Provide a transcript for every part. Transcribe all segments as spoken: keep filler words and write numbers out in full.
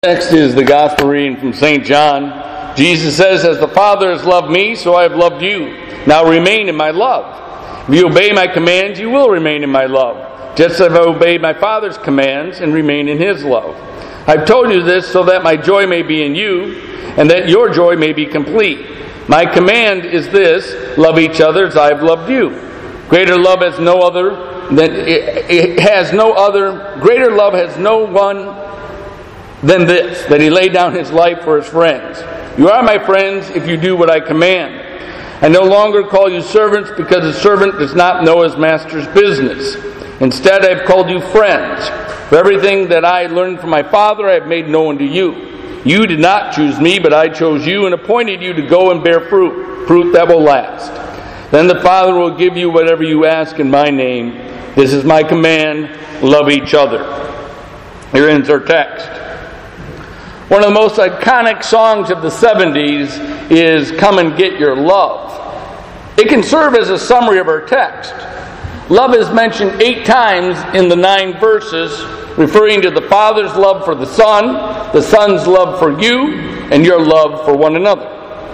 Next is the gospel reading from Saint John. Jesus says, "As the Father has loved me, so I have loved you. Now remain in my love. If you obey my commands, you will remain in my love, just as I have obeyed my Father's commands and remain in his love. I've told you this so that my joy may be in you, and that your joy may be complete. My command is this: love each other as I have loved you. Greater love has no other than it, it has no other. Greater love has no one than this, that he laid down his life for his friends. You are my friends if you do what I command. I no longer call you servants, because a servant does not know his master's business. Instead, I have called you friends. For everything that I learned from my Father I have made known to you. You did not choose me, but I chose you and appointed you to go and bear fruit, fruit that will last. Then the Father will give you whatever you ask in my name. This is my command: love each other." Here ends our text. One of the most iconic songs of the seventies is "Come and Get Your Love." It can serve as a summary of our text. Love is mentioned eight times in the nine verses, referring to the Father's love for the Son, the Son's love for you, and your love for one another.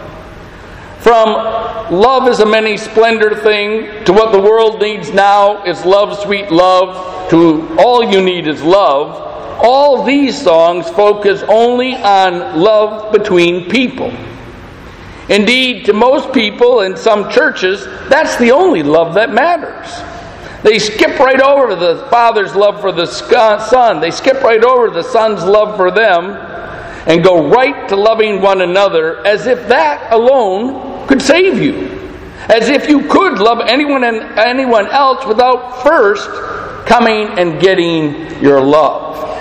From love is a many splendor thing, to what the world needs now is love, sweet love, to all you need is love, all these songs focus only on love between people. Indeed, to most people in some churches, that's the only love that matters. They skip right over the Father's love for the Son. They skip right over the Son's love for them and go right to loving one another, as if that alone could save you. As if you could love anyone and anyone else without first coming and getting your love.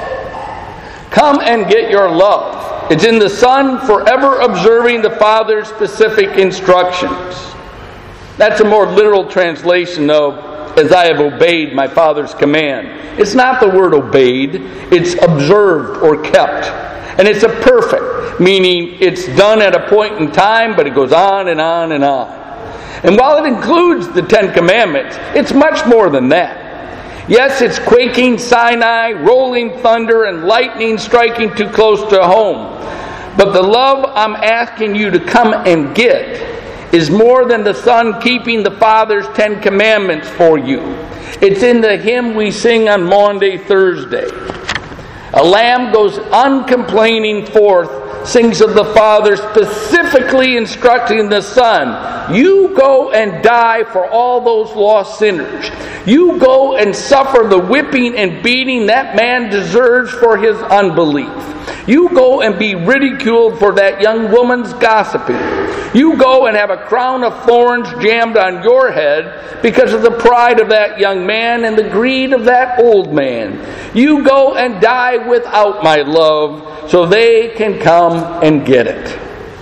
Come and get your love. It's in the Son forever observing the Father's specific instructions. That's a more literal translation of "as I have obeyed my Father's command." It's not the word obeyed, it's observed or kept. And it's a perfect, meaning it's done at a point in time, but it goes on and on and on. And while it includes the Ten Commandments, it's much more than that. Yes, it's quaking Sinai, rolling thunder, and lightning striking too close to home. But the love I'm asking you to come and get is more than the Son keeping the Father's Ten Commandments for you. It's in the hymn we sing on Maundy Thursday. A lamb goes uncomplaining forth, sings of the Father, specifically instructing the Son. You go and die for all those lost sinners. You go and suffer the whipping and beating that man deserves for his unbelief. You go and be ridiculed for that young woman's gossiping. You go and have a crown of thorns jammed on your head because of the pride of that young man and the greed of that old man. You go and die without my love so they can come and get it.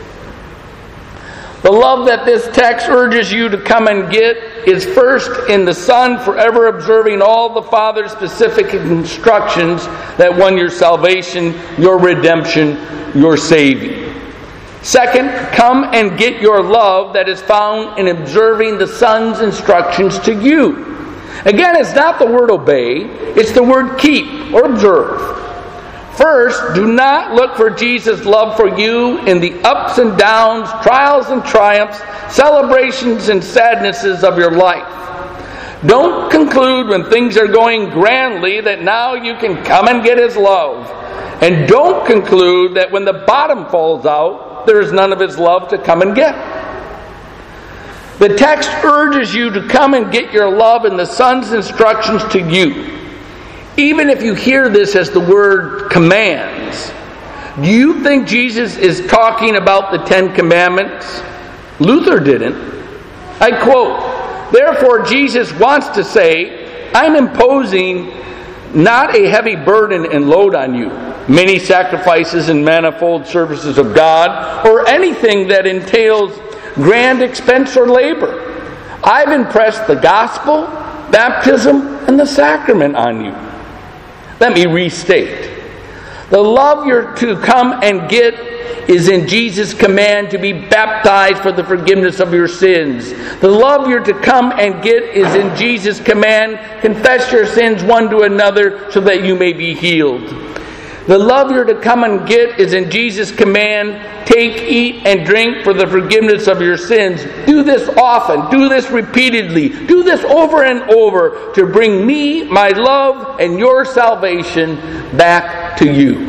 The love that this text urges you to come and get is first in the Son forever observing all the Father's specific instructions that won your salvation, your redemption, your saving. Second, come and get your love that is found in observing the Son's instructions to you. Again, it's not the word obey, it's the word keep or observe. First, do not look for Jesus' love for you in the ups and downs, trials and triumphs, celebrations and sadnesses of your life. Don't conclude when things are going grandly that now you can come and get his love. And don't conclude that when the bottom falls out, there is none of his love to come and get. The text urges you to come and get your love in the Son's instructions to you. Even if you hear this as the word commands, do you think Jesus is talking about the Ten Commandments? Luther didn't. I quote, "Therefore Jesus wants to say, I'm imposing not a heavy burden and load on you, many sacrifices and manifold services of God, or anything that entails grand expense or labor. I've impressed the gospel, baptism, and the sacrament on you." Let me restate. The love you're to come and get is in Jesus' command to be baptized for the forgiveness of your sins. The love you're to come and get is in Jesus' command, confess your sins one to another so that you may be healed. The love you're to come and get is in Jesus' command, take, eat, and drink for the forgiveness of your sins. Do this often. Do this repeatedly. Do this over and over to bring me, my love, and your salvation back to you.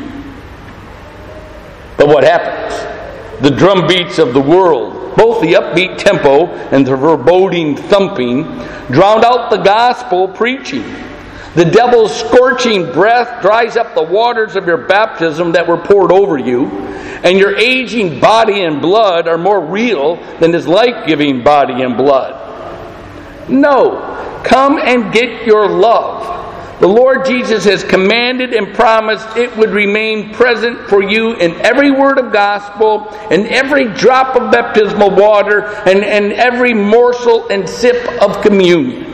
But what happens? The drum beats of the world, both the upbeat tempo and the foreboding thumping, drown out the gospel preaching. The devil's scorching breath dries up the waters of your baptism that were poured over you, and your aging body and blood are more real than his life-giving body and blood. No, come and get your love. The Lord Jesus has commanded and promised it would remain present for you in every word of gospel, in every drop of baptismal water, and, and every morsel and sip of communion.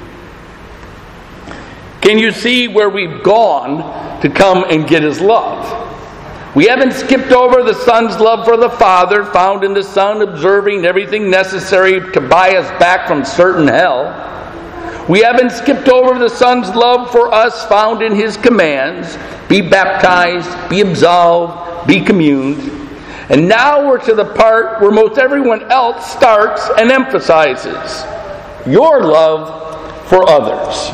Can you see where we've gone to come and get his love? We haven't skipped over the Son's love for the Father, found in the Son observing everything necessary to buy us back from certain hell. We haven't skipped over the Son's love for us, found in his commands: be baptized, be absolved, be communed. And now we're to the part where most everyone else starts and emphasizes: your love for others.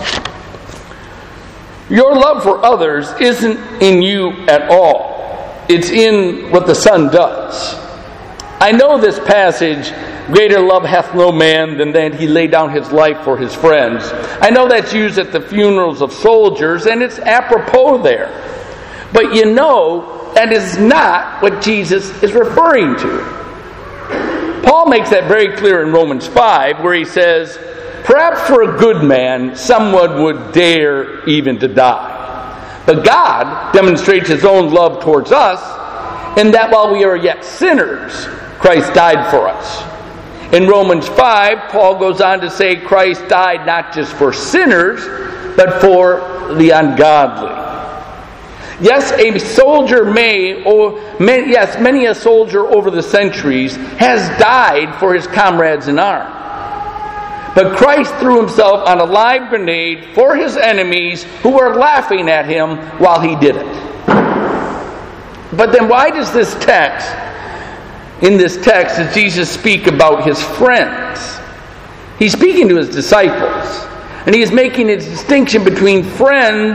Your love for others isn't in you at all. It's in what the Son does. I know this passage, greater love hath no man than that he lay down his life for his friends. I know that's used at the funerals of soldiers, and it's apropos there. But you know that is not what Jesus is referring to. Paul makes that very clear in Romans five, where he says, perhaps for a good man, someone would dare even to die. But God demonstrates his own love towards us in that while we are yet sinners, Christ died for us. In Romans five, Paul goes on to say Christ died not just for sinners, but for the ungodly. Yes, a soldier may, or many, yes, many a soldier over the centuries has died for his comrades in arms. But Christ threw himself on a live grenade for his enemies who were laughing at him while he did it. But then why does this text, in this text, does Jesus speak about his friends? He's speaking to his disciples, and he's making a distinction between friends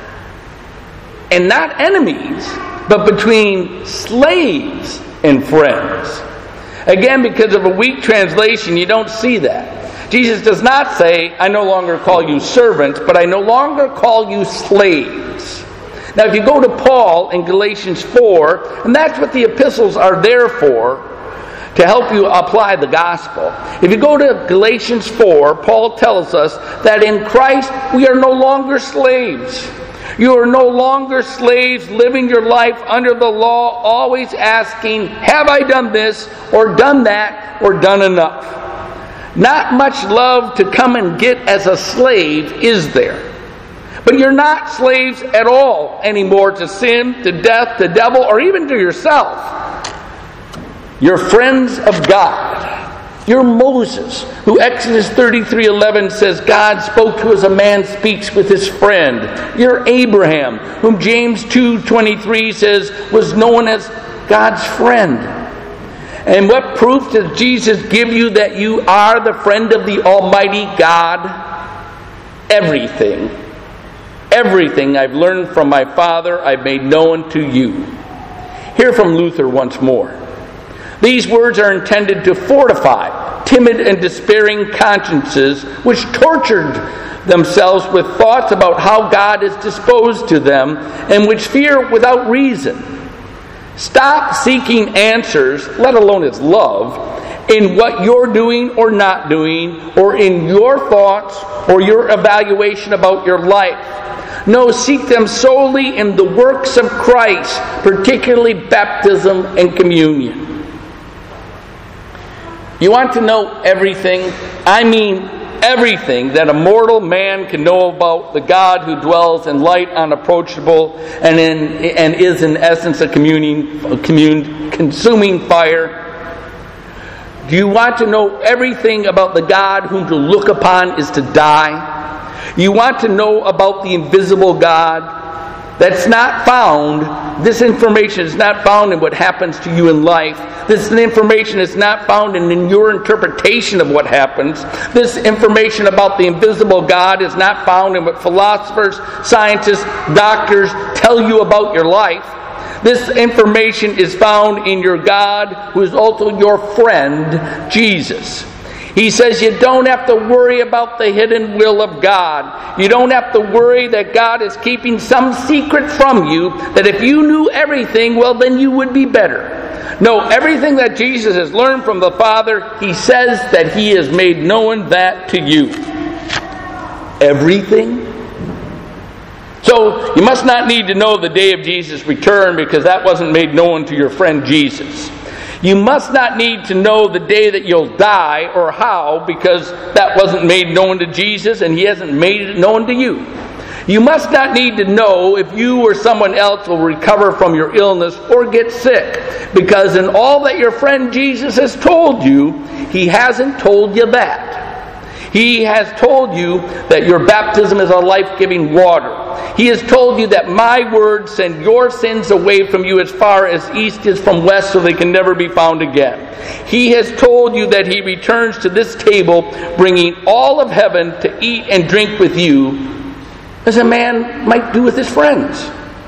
and not enemies, but between slaves and friends. Again, because of a weak translation, you don't see that. Jesus does not say, I no longer call you servants, but I no longer call you slaves. Now, if you go to Paul in Galatians four, and that's what the epistles are there for, to help you apply the gospel. If you go to Galatians four, Paul tells us that in Christ we are no longer slaves. You are no longer slaves living your life under the law, always asking, have I done this, or done that, or done enough? Not much love to come and get as a slave, is there? But you're not slaves at all anymore to sin, to death, to devil, or even to yourself. You're friends of God. You're Moses, who Exodus thirty-three eleven says God spoke to as a man speaks with his friend. You're Abraham, whom James two twenty-three says was known as God's friend. And what proof does Jesus give you that you are the friend of the Almighty God? Everything. Everything I've learned from my Father I've made known to you. Hear from Luther once more. These words are intended to fortify timid and despairing consciences which tortured themselves with thoughts about how God is disposed to them and which fear without reason. Stop seeking answers, let alone His love, in what you're doing or not doing, or in your thoughts or your evaluation about your life. No, seek them solely in the works of Christ, particularly baptism and communion. You want to know everything? I mean everything that a mortal man can know about the God who dwells in light unapproachable and in and is in essence a communing, a commune, consuming fire. Do you want to know everything about the God whom to look upon is to die? You want to know about the invisible God? That's not found, this information is not found in what happens to you in life. This information is not found in, in your interpretation of what happens. This information about the invisible God is not found in what philosophers, scientists, doctors tell you about your life. This information is found in your God, who is also your friend, Jesus. He says you don't have to worry about the hidden will of God. You don't have to worry that God is keeping some secret from you, that if you knew everything, well, then you would be better. No, everything that Jesus has learned from the Father, He says that He has made known that to you. Everything? So, you must not need to know the day of Jesus' return, because that wasn't made known to your friend Jesus. You must not need to know the day that you'll die or how, because that wasn't made known to Jesus and He hasn't made it known to you. You must not need to know if you or someone else will recover from your illness or get sick, because in all that your friend Jesus has told you, He hasn't told you that. He has told you that your baptism is a life-giving water. He has told you that my words send your sins away from you as far as east is from west, so they can never be found again. He has told you that He returns to this table bringing all of heaven to eat and drink with you, as a man might do with his friends.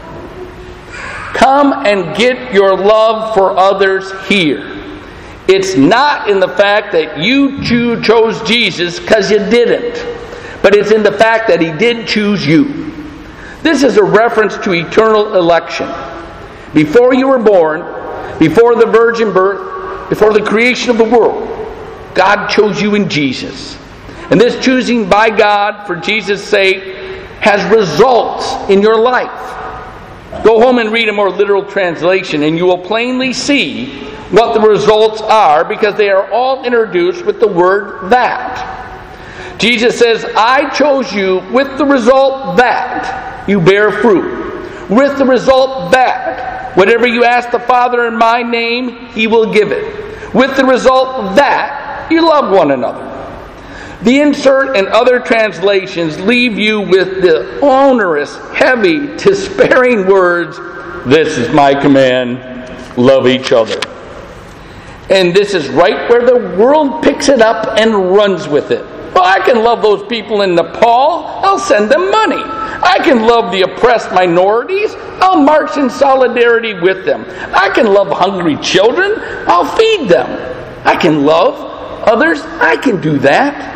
Come and get your love for others here. It's not in the fact that you chose Jesus because you didn't, but it's in the fact that He did choose you. This is a reference to eternal election. Before you were born, before the virgin birth, before the creation of the world, God chose you in Jesus. And this choosing by God for Jesus' sake has results in your life. Go home and read a more literal translation, and you will plainly see what the results are, because they are all introduced with the word that. Jesus says, I chose you with the result that you bear fruit. With the result that whatever you ask the Father in my name, He will give it. With the result that you love one another. The insert and other translations leave you with the onerous, heavy, despairing words, this is my command, love each other. And this is right where the world picks it up and runs with it. Well, I can love those people in Nepal. I'll send them money. I can love the oppressed minorities. I'll march in solidarity with them. I can love hungry children. I'll feed them. I can love others. I can do that.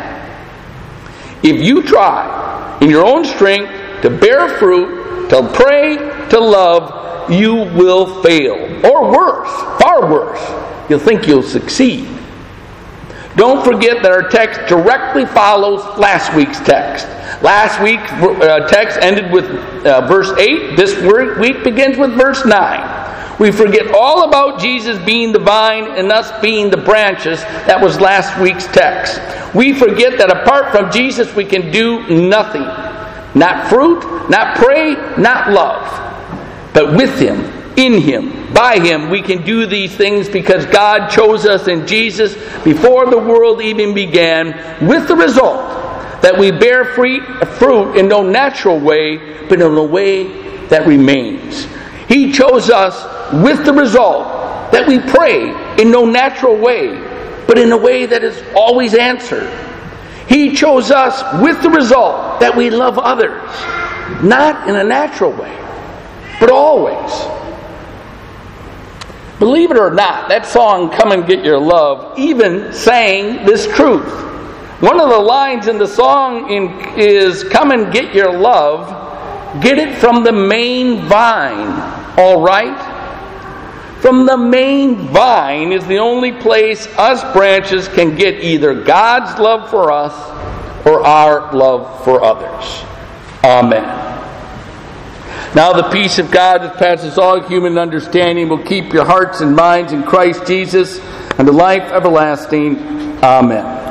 If you try in your own strength to bear fruit, to pray, to love, you will fail. Or worse, far worse. You'll think you'll succeed. Don't forget that our text directly follows last week's text. Last week's uh, text ended with uh, verse eight. This week begins with verse nine. We forget all about Jesus being the vine and us being the branches. That was last week's text. We forget that apart from Jesus we can do nothing. Not fruit, not pray, not love. But with Him, in Him, by Him, we can do these things because God chose us in Jesus before the world even began, with the result that we bear fruit in no natural way, but in a way that remains. He chose us with the result that we pray in no natural way, but in a way that is always answered. He chose us with the result that we love others, not in a natural way, but always. Believe it or not, that song, Come and Get Your Love, even sang this truth. One of the lines in the song in, is, Come and get your love, get it from the main vine, all right? From the main vine is the only place us branches can get either God's love for us or our love for others. Amen. Now the peace of God that passes all human understanding will keep your hearts and minds in Christ Jesus unto life everlasting. Amen.